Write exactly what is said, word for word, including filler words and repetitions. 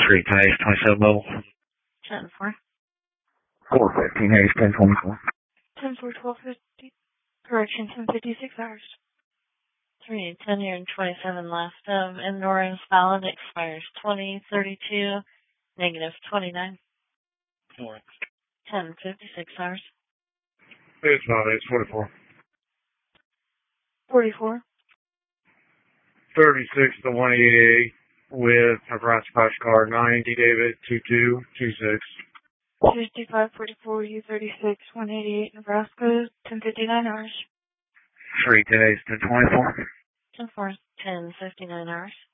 Street, today's twenty-seven mobile. ten four. four fifteen, Hayes, ten twenty-four. ten four, twelve fifty. Correction, ten fifty-six hours. three, ten year and twenty-seven left. Um, Ignorance valid expires twenty thirty-two, negative twenty-nine. Four. ten fifty-six hours. It's not, it's twenty-four. forty-four. thirty-six to one eighty-eight with Nebraska Patch Card ninety, David, two two two six. fifty-five forty-four, U thirty-six, one eighty-eight, Nebraska, ten fifty-nine hours. Three days to twenty-four. ten four, ten fifty-nine hours.